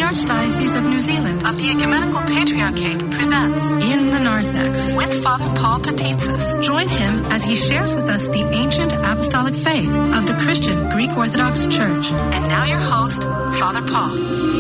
Archdiocese of New Zealand of the Ecumenical Patriarchate presents in the Narthex with Father Paul Petitsis. Join him as he shares with us the ancient apostolic faith of the Christian Greek Orthodox Church. And now your host, Father Paul.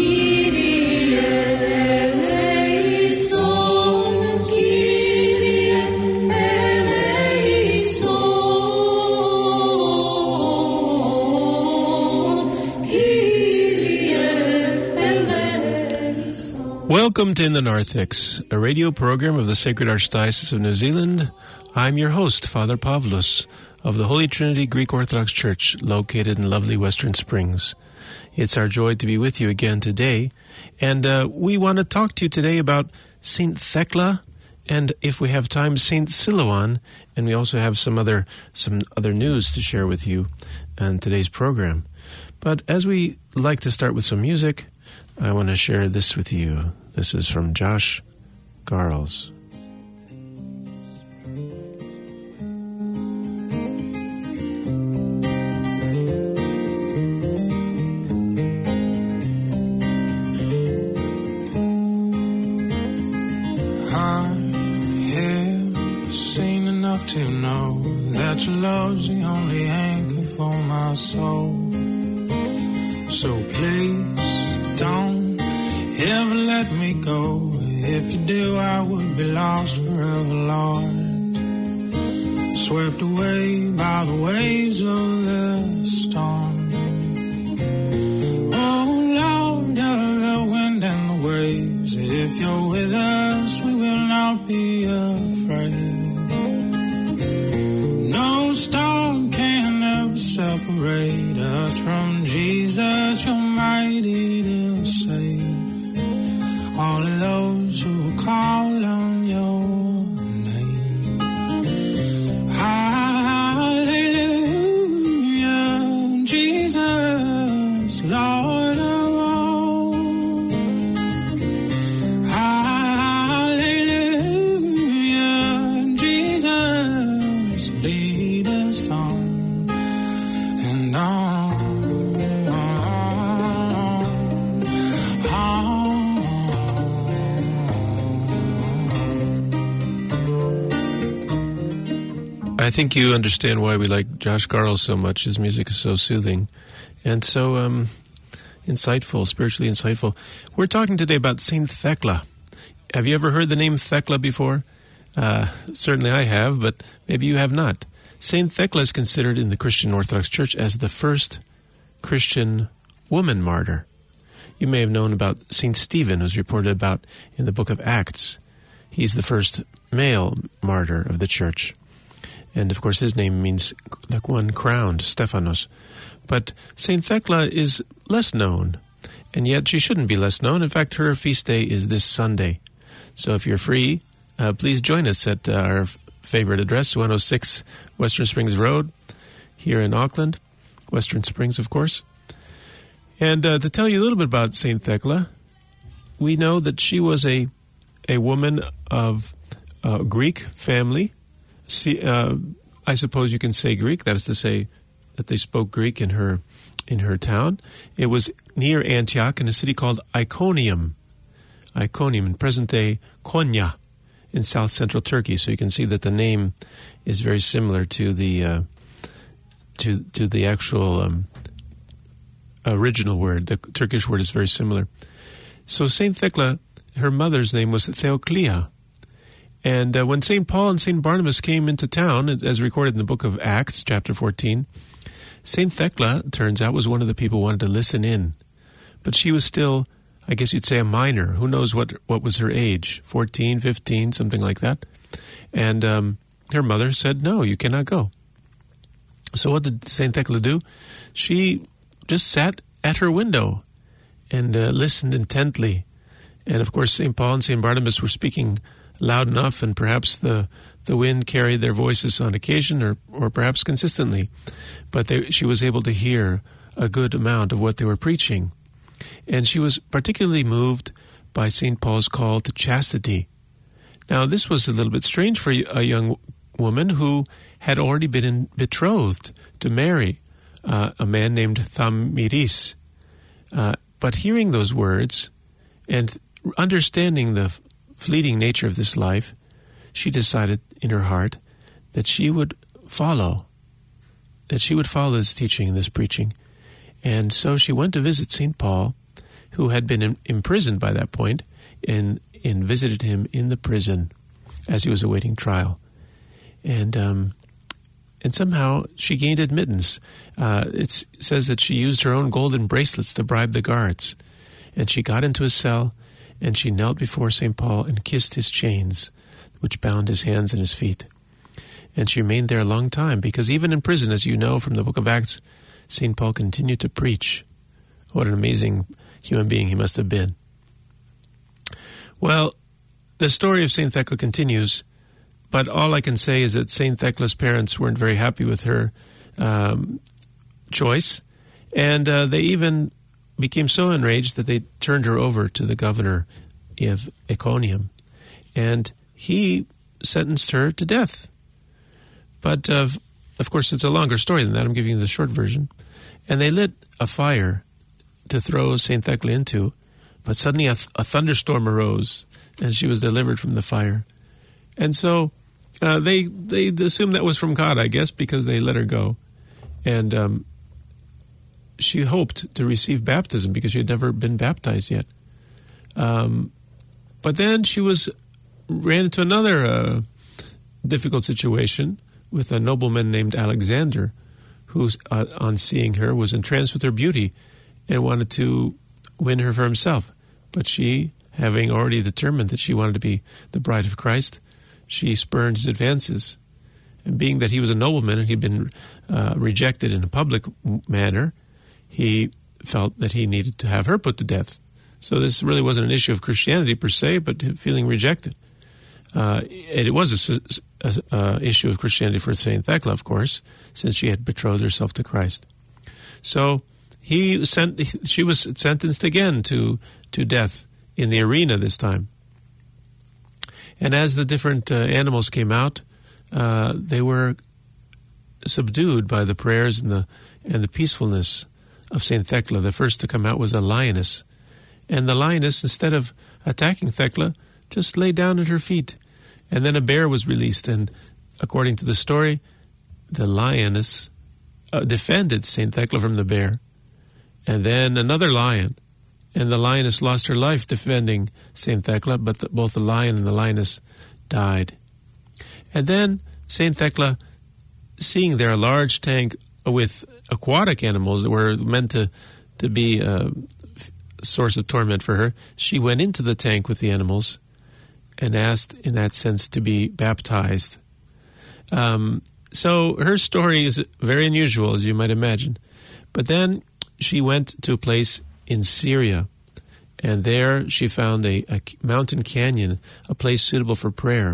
Welcome to In the Narthex, a radio program of the Sacred Archdiocese of New Zealand. I'm your host, Father Pavlos, of the Holy Trinity Greek Orthodox Church, located in lovely Western Springs. It's our joy to be with you again today, and we want to talk to you today about Saint Thecla, and if we have time, Saint Silouan, and we also have some other news to share with you on today's program. But as we like to start with some music, I want to share this with you. This is from Josh Garles. I have seen enough to know that your love's the only anchor for my soul. So please don't ever let me go. If you do, I would be lost forever, Lord. Swept away by the waves of the storm. Oh, Lord of the wind and the waves, if you're with us, we will not be afraid. No storm can ever separate us from Jesus, you're mighty to save all of those who call on your name. Hallelujah, Jesus, Lord of all. Hallelujah, Jesus, lead us on and on. I think you understand why we like Josh Garles so much. His music is so soothing and so insightful, spiritually insightful. We're talking today about Saint Thecla. Have you ever heard the name Thecla before? Certainly I have, but maybe you have not. Saint Thecla is considered in the Christian Orthodox Church as the first Christian woman martyr. You may have known about Saint Stephen, who's reported about in the book of Acts. He's the first male martyr of the Church. And, of course, his name means like one crowned, Stephanos. But St. Thecla is less known, and yet she shouldn't be less known. In fact, her feast day is this Sunday. So if you're free, please join us at our favorite address, 106 Western Springs Road, here in Auckland, Western Springs, of course. And to tell you a little bit about St. Thecla, we know that she was a woman of Greek family. I suppose you can say Greek. That is to say that they spoke Greek in her town. It was near Antioch in a city called Iconium. Iconium, in present-day Konya, in south-central Turkey. So you can see that the name is very similar to the actual original word. The Turkish word is very similar. So Saint Thecla, her mother's name was Theoclia. And when St. Paul and St. Barnabas came into town, as recorded in the book of Acts, chapter 14, St. Thecla, turns out, was one of the people who wanted to listen in. But she was still, I guess you'd say, a minor. Who knows what was her age? 14, 15, something like that. And her mother said, no, you cannot go. So what did St. Thecla do? She just sat at her window and listened intently. And, of course, St. Paul and St. Barnabas were speaking loud enough, and perhaps the wind carried their voices on occasion or perhaps consistently. But she was able to hear a good amount of what they were preaching. And she was particularly moved by St. Paul's call to chastity. Now, this was a little bit strange for a young woman who had already been betrothed to marry a man named Thamyris. But hearing those words, And understanding the fleeting nature of this life, she decided in her heart that she would follow this teaching and this preaching. And so she went to visit St. Paul, who had been imprisoned by that point, and visited him in the prison as he was awaiting trial. And somehow she gained admittance. It says that she used her own golden bracelets to bribe the guards. And she got into his cell, and she knelt before St. Paul and kissed his chains, which bound his hands and his feet. And she remained there a long time, because even in prison, as you know from the book of Acts, St. Paul continued to preach. What an amazing human being he must have been. Well, the story of St. Thecla continues, but all I can say is that St. Thecla's parents weren't very happy with her choice, and they even became so enraged that they turned her over to the governor of Iconium, and he sentenced her to death. But, of course, it's a longer story than that. I'm giving you the short version. And they lit a fire to throw St. Thecla into, but suddenly a thunderstorm arose, and she was delivered from the fire. And so they assumed that was from God, I guess, because they let her go. And she hoped to receive baptism because she had never been baptized yet. But then she ran into another difficult situation with a nobleman named Alexander, who, on seeing her, was entranced with her beauty and wanted to win her for himself. But she, having already determined that she wanted to be the bride of Christ, she spurned his advances. And being that he was a nobleman and he'd been rejected in a public manner, he felt that he needed to have her put to death. So this really wasn't an issue of Christianity per se, but feeling rejected. It was an issue of Christianity for St. Thecla, of course, since she had betrothed herself to Christ. So she was sentenced again to death in the arena this time. And as the different animals came out, they were subdued by the prayers and the peacefulness of St. Thecla. The first to come out was a lioness. And the lioness, instead of attacking Thecla, just lay down at her feet. And then a bear was released, and according to the story, the lioness defended St. Thecla from the bear. And then another lion, and the lioness lost her life defending St. Thecla, but both the lion and the lioness died. And then St. Thecla, seeing there a large tank with aquatic animals that were meant to be a source of torment for her, she went into the tank with the animals and asked, in that sense, to be baptized. So her story is very unusual, as you might imagine. But then she went to a place in Syria, and there she found a mountain canyon, a place suitable for prayer.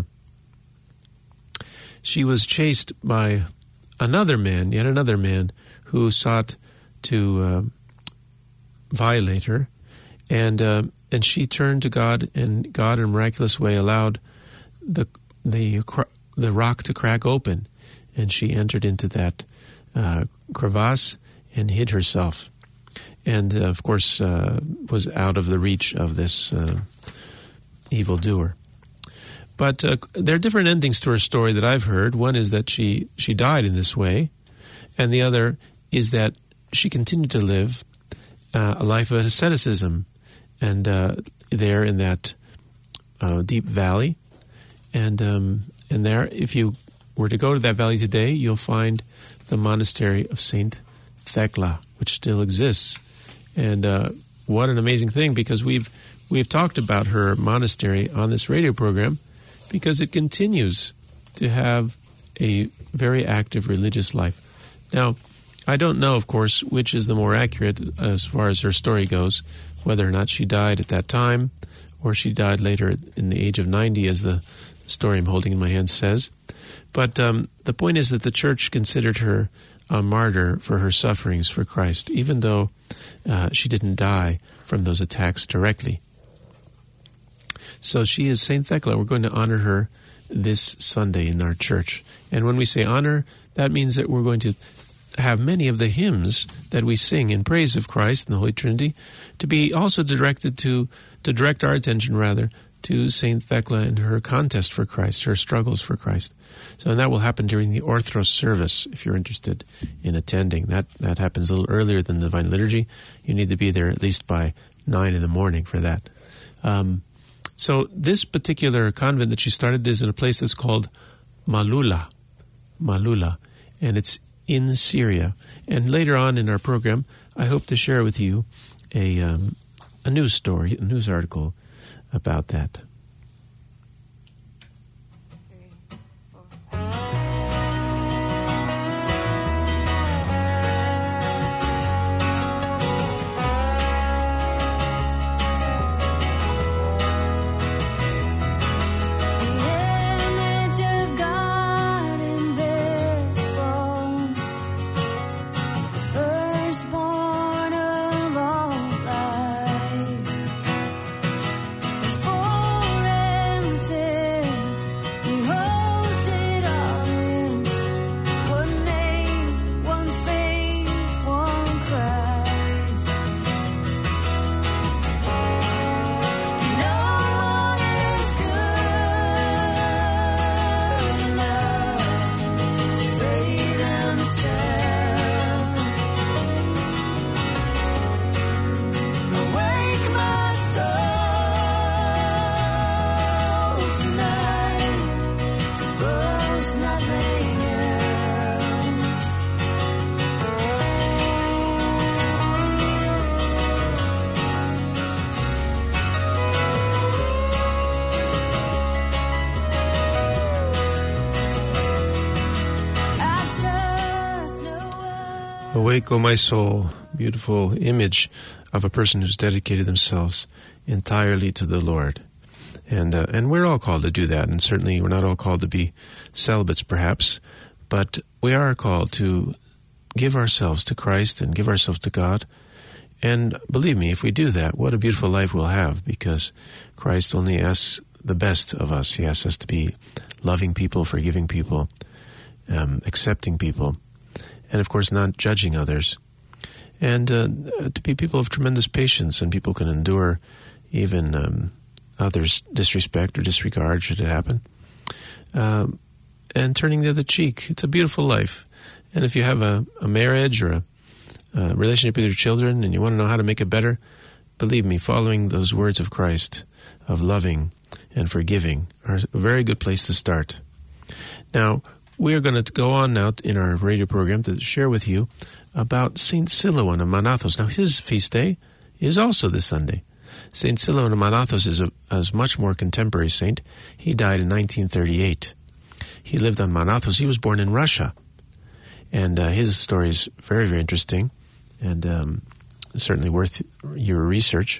She was chased by yet another man, who sought to violate her, and she turned to God, and God, in a miraculous way, allowed the rock to crack open, and she entered into that crevasse and hid herself, and of course was out of the reach of this evildoer. But there are different endings to her story that I've heard. One is that she died in this way, and the other is that she continued to live a life of asceticism, and there in that deep valley, and there, if you were to go to that valley today, you'll find the monastery of St. Thecla, which still exists. And what an amazing thing, because we've talked about her monastery on this radio program, because it continues to have a very active religious life. Now, I don't know, of course, which is the more accurate as far as her story goes, whether or not she died at that time or she died later in the age of 90, as the story I'm holding in my hand says. But the point is that the Church considered her a martyr for her sufferings for Christ, even though she didn't die from those attacks directly. So she is St. Thecla. We're going to honor her this Sunday in our church. And when we say honor, that means that we're going to have many of the hymns that we sing in praise of Christ and the Holy Trinity to be also directed to direct our attention, rather, to St. Thecla and her contest for Christ, her struggles for Christ. So and that will happen during the Orthros service, if you're interested in attending. That happens a little earlier than the Divine Liturgy. You need to be there at least by 9 in the morning for that. So this particular convent that she started is in a place that's called Malula, and it's in Syria. And later on in our program, I hope to share with you a news story, a news article about that. Awake, O my soul, beautiful image of a person who's dedicated themselves entirely to the Lord. And we're all called to do that, and certainly we're not all called to be celibates perhaps, but we are called to give ourselves to Christ and give ourselves to God. And believe me, if we do that, what a beautiful life we'll have, because Christ only asks the best of us. He asks us to be loving people, forgiving people, accepting people, and of course not judging others, and to be people of tremendous patience, and people can endure even others' disrespect or disregard should it happen, and turning the other cheek. It's a beautiful life. And if you have a marriage or a relationship with your children and you want to know how to make it better, believe me, following those words of Christ of loving and forgiving are a very good place to start. Now, we are going to go on now in our radio program to share with you about St. Silouan of Manathos. Now, his feast day is also this Sunday. St. Silouan of Manathos is a much more contemporary saint. He died in 1938. He lived on Manathos. He was born in Russia. And his story is very, very interesting and certainly worth your research.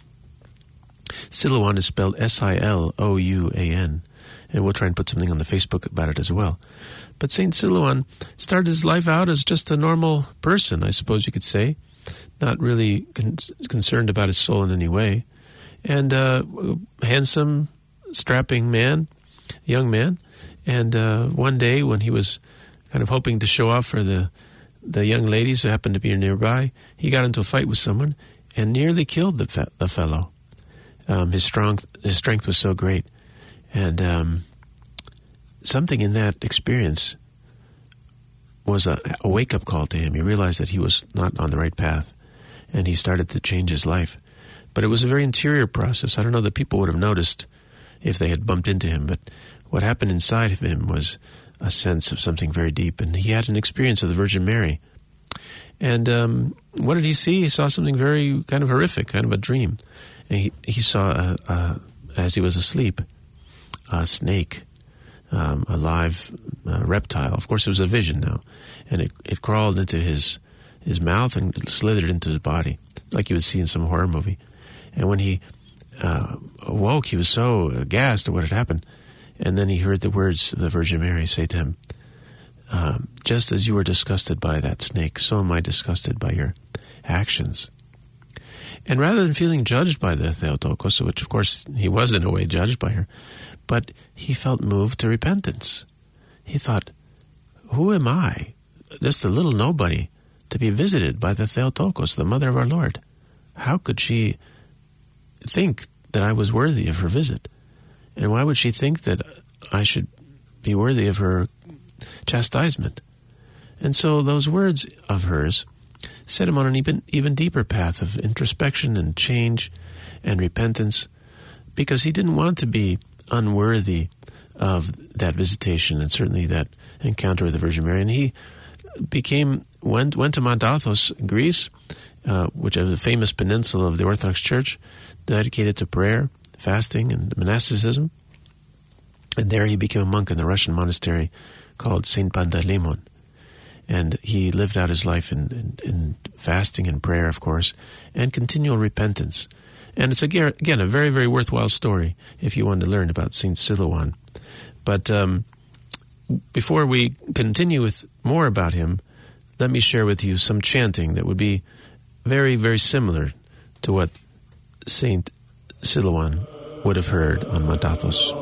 Silouan is spelled Silouan. And we'll try and put something on the Facebook about it as well. But St. Silouan started his life out as just a normal person, I suppose you could say, not really concerned about his soul in any way. And handsome, strapping man, young man. And one day when he was kind of hoping to show off for the young ladies who happened to be nearby, he got into a fight with someone and nearly killed the fellow. His strength was so great. And something in that experience was a wake-up call to him. He realized that he was not on the right path, and he started to change his life. But it was a very interior process. I don't know that people would have noticed if they had bumped into him, but what happened inside of him was a sense of something very deep, and he had an experience of the Virgin Mary. And what did he see? He saw something very kind of horrific, kind of a dream. And he saw, as he was asleep, a snake, a live reptile. Of course, it was a vision now. And it crawled into his mouth and slithered into his body, like you would see in some horror movie. And when he awoke, he was so aghast at what had happened. And then he heard the words of the Virgin Mary say to him, just as you were disgusted by that snake, so am I disgusted by your actions. And rather than feeling judged by the Theotokos, which of course he was in a way judged by her, but he felt moved to repentance. He thought, who am I? just a little nobody, to be visited by the Theotokos, the mother of our Lord. How could she think that I was worthy of her visit? And why would she think that I should be worthy of her chastisement? And so those words of hers set him on an even deeper path of introspection and change and repentance, because he didn't want to be unworthy of that visitation and certainly that encounter with the Virgin Mary. And he went to Mount Athos, Greece, which is a famous peninsula of the Orthodox Church, dedicated to prayer, fasting, and monasticism. And there he became a monk in the Russian monastery called Saint Pantaleimon. And he lived out his life in fasting and prayer, of course, and continual repentance. And it's, again, a very, very worthwhile story if you want to learn about Saint Silouan. But before we continue with more about him, let me share with you some chanting that would be very, very similar to what Saint Silouan would have heard on Mount Athos.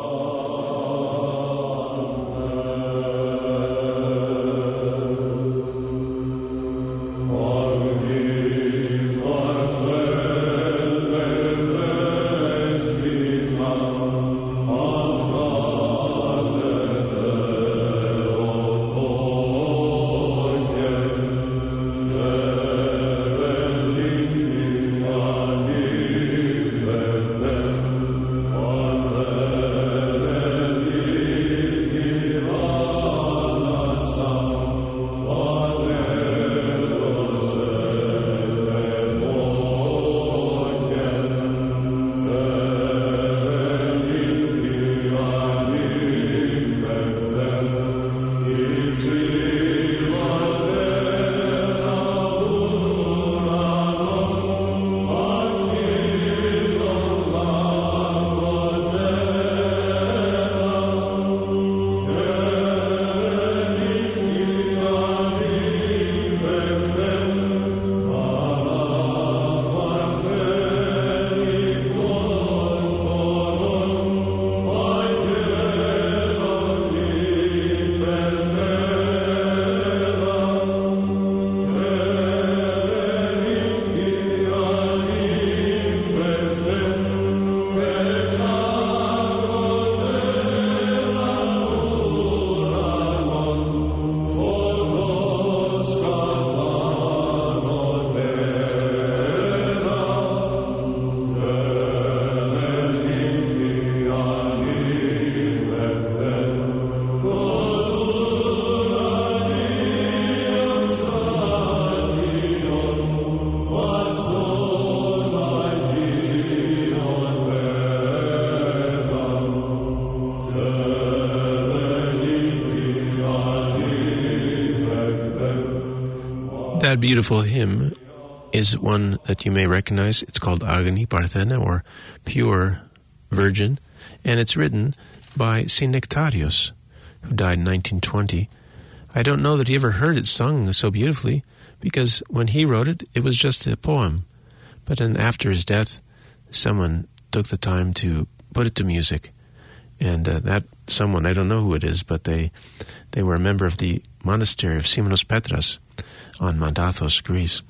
That beautiful hymn is one that you may recognize. It's called Agni Parthena, or Pure Virgin, and it's written by St. Nectarius, who died in 1920. I don't know that he ever heard it sung so beautifully, because when he wrote it, it was just a poem. But then after his death, someone took the time to put it to music. And that someone, I don't know who it is, but they were a member of the monastery of Simonos Petras on Mount Athos, Greece.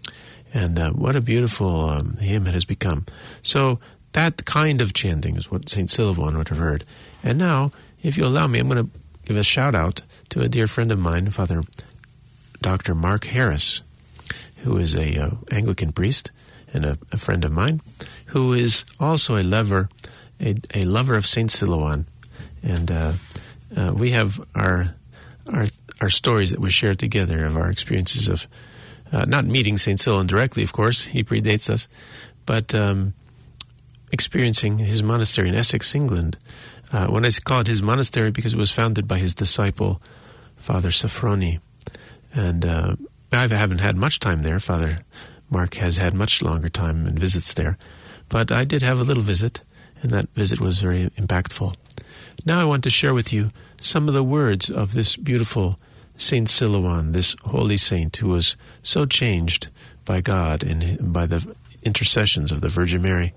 And what a beautiful hymn it has become. So that kind of chanting is what St. Silouan would have heard. And now, if you allow me, I'm going to give a shout-out to a dear friend of mine, Father Dr. Mark Harris, who is a Anglican priest and a friend of mine, who is also a lover of St. Silouan. And we have our stories that we share together of our experiences of not meeting St. Silouan directly, of course, he predates us, but experiencing his monastery in Essex, England. When I call it his monastery, because it was founded by his disciple, Father Safroni. And I haven't had much time there. Father Mark has had much longer time and visits there. But I did have a little visit, and that visit was very impactful. Now I want to share with you some of the words of this beautiful Saint Silouan, this holy saint who was so changed by God and by the intercessions of the Virgin Mary.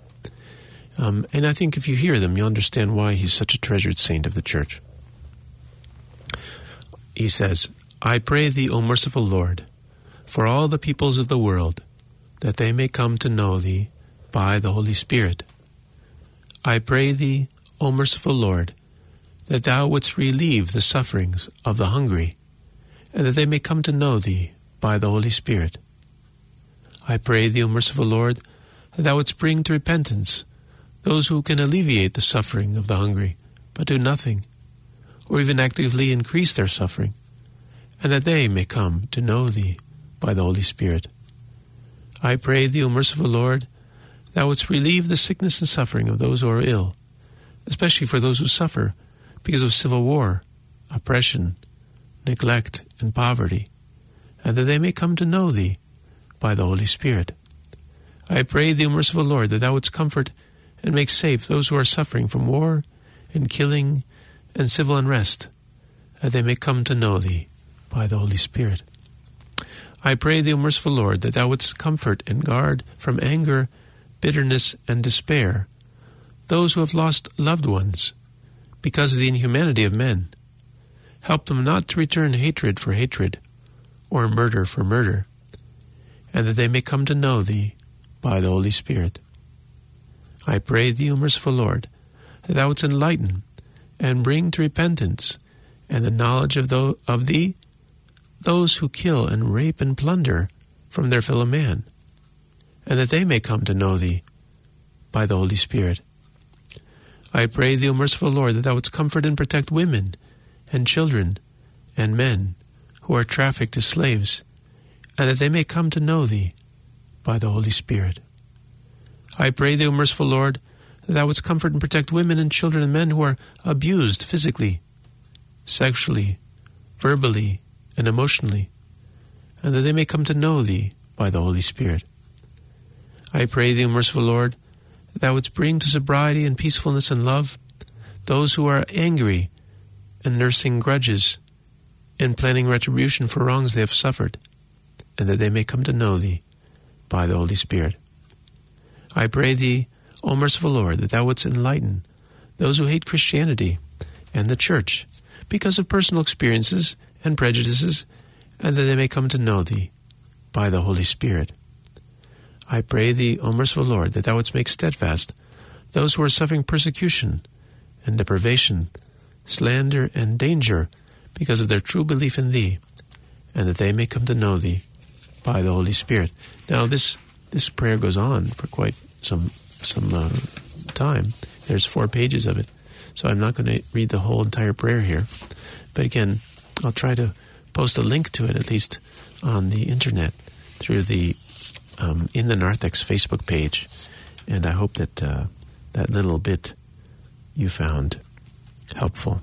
And I think if you hear them, you'll understand why he's such a treasured saint of the Church. He says, I pray thee, O merciful Lord, for all the peoples of the world, that they may come to know thee by the Holy Spirit. I pray thee, O merciful Lord, that thou wouldst relieve the sufferings of the hungry, and that they may come to know thee by the Holy Spirit. I pray thee, O merciful Lord, that thou wouldst bring to repentance those who can alleviate the suffering of the hungry, but do nothing, or even actively increase their suffering, and that they may come to know thee by the Holy Spirit. I pray thee, O merciful Lord, thou wouldst relieve the sickness and suffering of those who are ill, especially for those who suffer because of civil war, oppression, neglect, and poverty, and that they may come to know thee by the Holy Spirit. I pray thee, O merciful Lord, that thou wouldst comfort and make safe those who are suffering from war and killing and civil unrest, that they may come to know thee by the Holy Spirit. I pray thee, O merciful Lord, that thou wouldst comfort and guard from anger, bitterness, and despair those who have lost loved ones because of the inhumanity of men. Help them not to return hatred for hatred or murder for murder, and that they may come to know thee by the Holy Spirit. I pray thee, O merciful Lord, that thou wouldst enlighten and bring to repentance and the knowledge of thee those who kill and rape and plunder from their fellow man, and that they may come to know thee by the Holy Spirit. I pray thee, O merciful Lord, that thou wouldst comfort and protect women and children and men who are trafficked as slaves, and that they may come to know thee by the Holy Spirit. I pray thee, O merciful Lord, that thou wouldst comfort and protect women and children and men who are abused physically, sexually, verbally, and emotionally, and that they may come to know thee by the Holy Spirit. I pray thee, O merciful Lord, that thou wouldst bring to sobriety and peacefulness and love those who are angry and nursing grudges and planning retribution for wrongs they have suffered, and that they may come to know thee by the Holy Spirit. I pray thee, O merciful Lord, that thou wouldst enlighten those who hate Christianity and the Church because of personal experiences and prejudices, and that they may come to know thee by the Holy Spirit. I pray thee, O merciful Lord, that thou wouldst make steadfast those who are suffering persecution and deprivation, slander and danger because of their true belief in thee, and that they may come to know thee by the Holy Spirit. Now this prayer goes on for quite some time. There's 4 pages of it, so I'm not going to read the whole entire prayer here. But again, I'll try to post a link to it, at least on the internet, through the In the Narthex Facebook page. And I hope that that little bit you found helpful.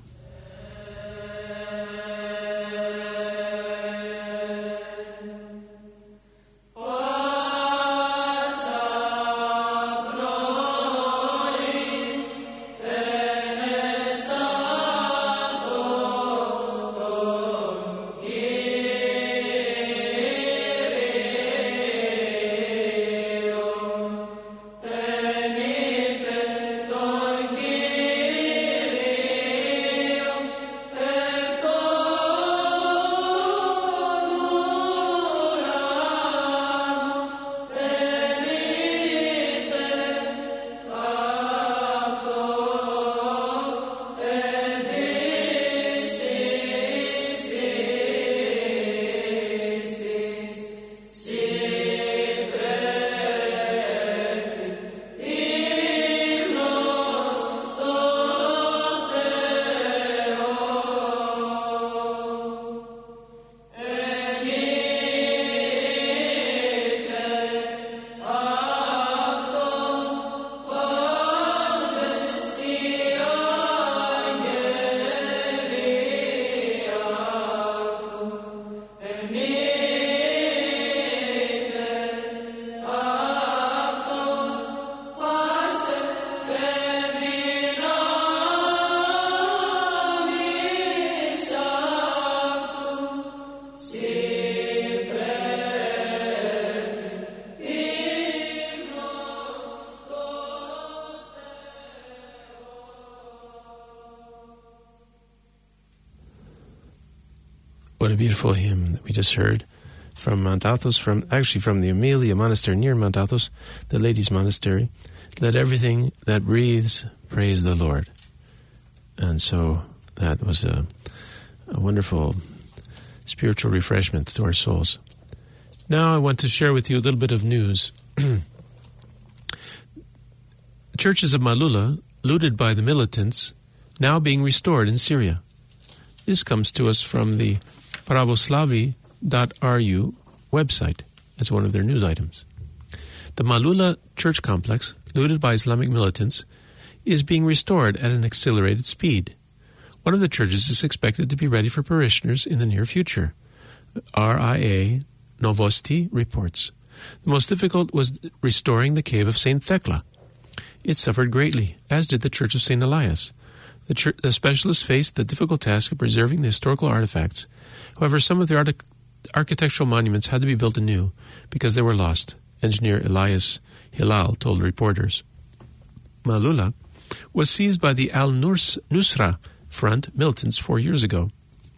What a beautiful hymn that we just heard from Mount Athos, from the Amelia Monastery near Mount Athos, the Ladies' Monastery. Let everything that breathes praise the Lord. And so that was a wonderful spiritual refreshment to our souls. Now I want to share with you a little bit of news. Churches of Malula, looted by the militants, now being restored in Syria. This comes to us from the Pravoslavi.ru website as one of their news items. The Malula church complex, looted by Islamic militants, is being restored at an accelerated speed. One of the churches is expected to be ready for parishioners in the near future. RIA Novosti reports. The most difficult was restoring the cave of St. Thecla. It suffered greatly, as did the Church of St. Elias. The specialists faced the difficult task of preserving the historical artifacts. However, some of the architectural monuments had to be built anew because they were lost, engineer Elias Hilal told reporters. Malula was seized by the Al-Nusra Front militants 4 years ago.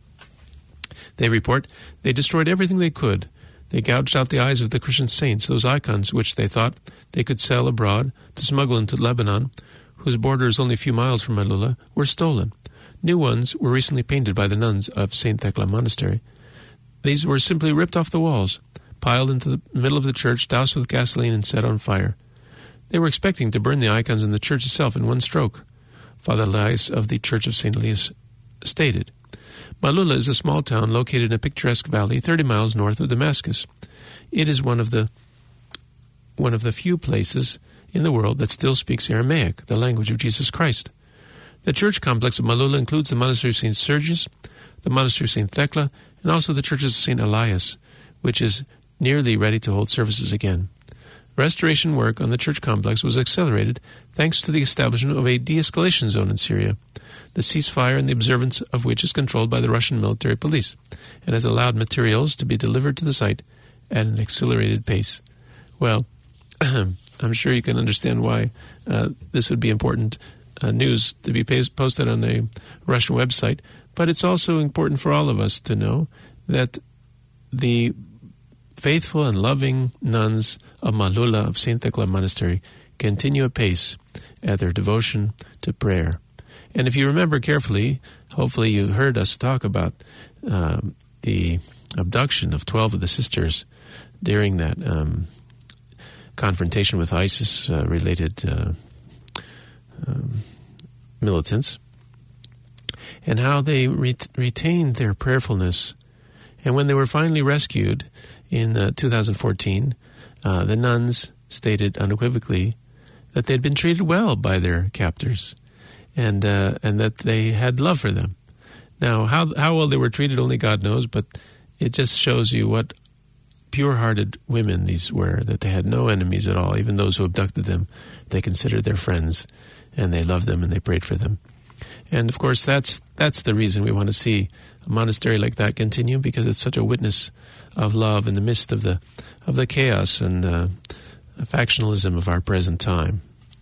They report they destroyed everything they could. They gouged out the eyes of the Christian saints, those icons which they thought they could sell abroad to smuggle into Lebanon, whose border is only a few miles from Malula, were stolen. New ones were recently painted by the nuns of St. Thecla Monastery. These were simply ripped off the walls, piled into the middle of the church, doused with gasoline, and set on fire. They were expecting to burn the icons in the church itself in one stroke, Father Elias of the Church of St. Elias stated. Malula is a small town located in a picturesque valley 30 miles north of Damascus. It is one of the few places in the world that still speaks Aramaic, the language of Jesus Christ. The church complex of Malula includes the monastery of St. Sergius, the monastery of St. Thecla, and also the churches of St. Elias, which is nearly ready to hold services again. Restoration work on the church complex was accelerated thanks to the establishment of a de-escalation zone in Syria, the ceasefire and the observance of which is controlled by the Russian military police, and has allowed materials to be delivered to the site at an accelerated pace. Well, I'm sure you can understand why this would be important news to be posted on a Russian website, but it's also important for all of us to know that the faithful and loving nuns of Malula of St. Thecla Monastery continue apace at their devotion to prayer. And if you remember carefully, hopefully you heard us talk about the abduction of 12 of the sisters during that confrontation with ISIS-related militants, and how they retained their prayerfulness. And when they were finally rescued in 2014, the nuns stated unequivocally that they'd been treated well by their captors, and that they had love for them. Now, how well they were treated, only God knows, but it just shows you what pure-hearted women these were, that they had no enemies at all. Even those who abducted them, they considered their friends, and they loved them and they prayed for them. And of course, that's the reason we want to see a monastery like that continue, because it's such a witness of love in the midst of the chaos and factionalism of our present time.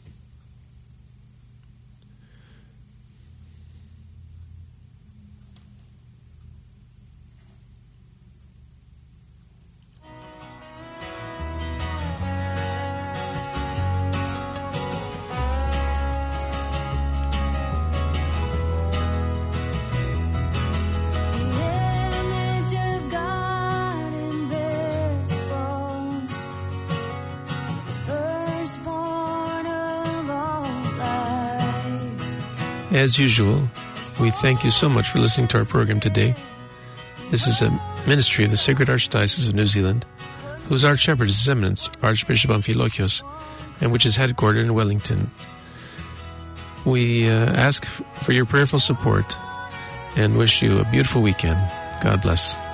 As usual, we thank you so much for listening to our program today. This is a ministry of the Sacred Archdiocese of New Zealand, whose Archshepherd is His Eminence, Archbishop Amphilochios, and which is headquartered in Wellington. We ask for your prayerful support and wish you a beautiful weekend. God bless.